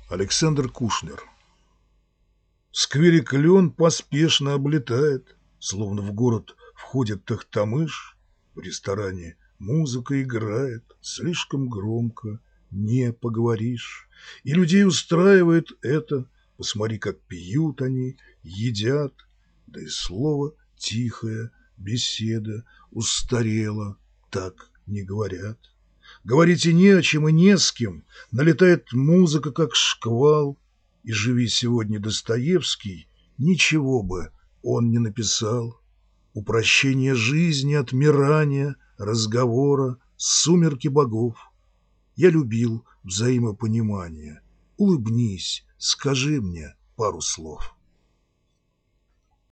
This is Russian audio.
Александр Кушнер. В сквере клен поспешно облетает, словно в город входит Тохтамыш. В ресторане музыка играет, слишком громко, не поговоришь. И людей устраивает это, посмотри, как пьют они, едят. Да и слово тихая беседа устарела, так не говорят. Говорить и не о чем, и не с кем. Налетает музыка, как шквал. И живи сегодня Достоевский, ничего бы он не написал. Упрощение жизни, отмирания, разговора, сумерки богов. Я любил взаимопонимание. Улыбнись, скажи мне пару слов.